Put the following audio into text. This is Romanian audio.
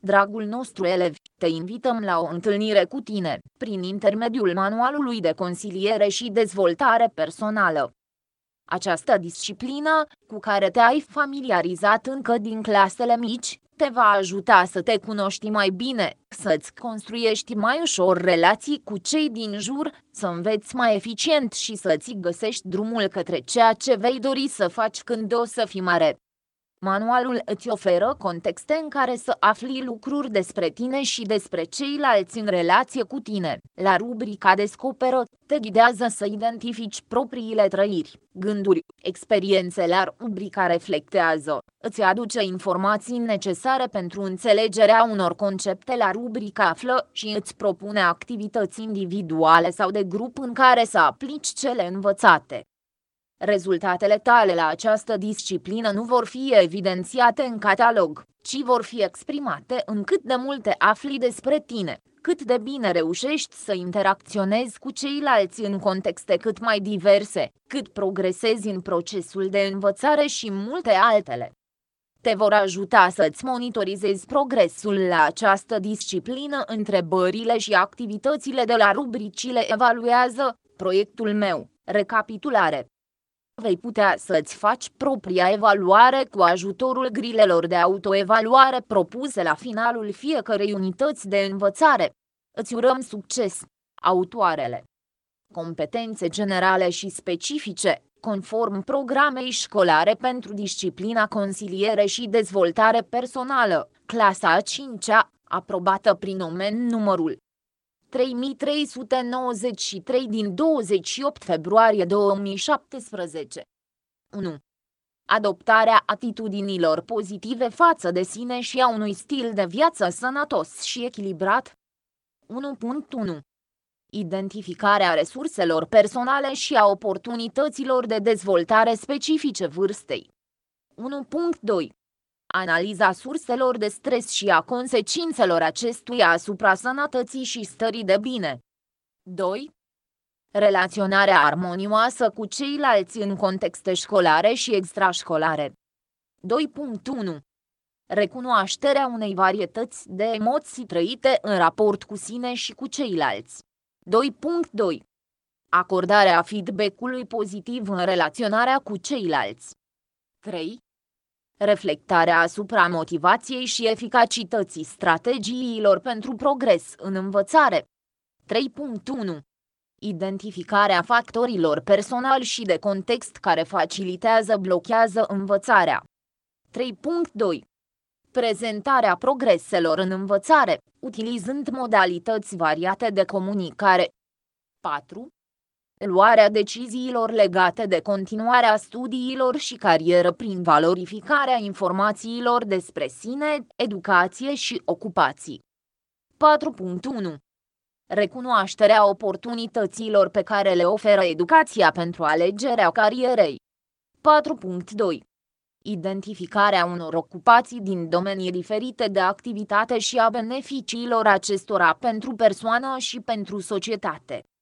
Dragul nostru elev, te invităm la o întâlnire cu tine, prin intermediul manualului de consiliere și dezvoltare personală. Această disciplină, cu care te-ai familiarizat încă din clasele mici, te va ajuta să te cunoști mai bine, să-ți construiești mai ușor relații cu cei din jur, să înveți mai eficient și să-ți găsești drumul către ceea ce vei dori să faci când o să fii mare. Manualul îți oferă contexte în care să afli lucruri despre tine și despre ceilalți în relație cu tine. La rubrica Descoperă, te ghidează să identifici propriile trăiri, gânduri, experiențe. La rubrica Reflectează, îți aduce informații necesare pentru înțelegerea unor concepte. La rubrica Află și îți propune activități individuale sau de grup în care să aplici cele învățate. Rezultatele tale la această disciplină nu vor fi evidențiate în catalog, ci vor fi exprimate în cât de multe afli despre tine, cât de bine reușești să interacționezi cu ceilalți în contexte cât mai diverse, cât progresezi în procesul de învățare și multe altele. Te vor ajuta să-ți monitorizezi progresul la această disciplină întrebările și activitățile de la rubricile Evaluează, Proiectul meu, Recapitulare. Vei putea să-ți faci propria evaluare cu ajutorul grilelor de autoevaluare propuse la finalul fiecărei unități de învățare. Îți urăm succes! Autoarele. Competențe generale și specifice, conform programei școlare pentru disciplina Consiliere și Dezvoltare Personală, clasa a 5-a, aprobată prin omen numărul 3393 din 28 februarie 2017. 1. Adoptarea atitudinilor pozitive față de sine și a unui stil de viață sănătos și echilibrat. 1.1. Identificarea resurselor personale și a oportunităților de dezvoltare specifice vârstei. 1.2. Analiza surselor de stres și a consecințelor acestuia asupra sănătății și stării de bine. 2. Relaționarea armonioasă cu ceilalți în contexte școlare și extrașcolare. 2.1. Recunoașterea unei varietăți de emoții trăite în raport cu sine și cu ceilalți. 2.2. Acordarea feedback-ului pozitiv în relaționarea cu ceilalți. 3. Reflectarea asupra motivației și eficacității strategiilor pentru progres în învățare. 3.1. Identificarea factorilor personali și de context care facilitează-blochează învățarea. 3.2. Prezentarea progreselor în învățare, utilizând modalități variate de comunicare. 4. Luarea deciziilor legate de continuarea studiilor și carieră prin valorificarea informațiilor despre sine, educație și ocupații. 4.1. Recunoașterea oportunităților pe care le oferă educația pentru alegerea carierei. 4.2. Identificarea unor ocupații din domenii diferite de activitate și a beneficiilor acestora pentru persoană și pentru societate.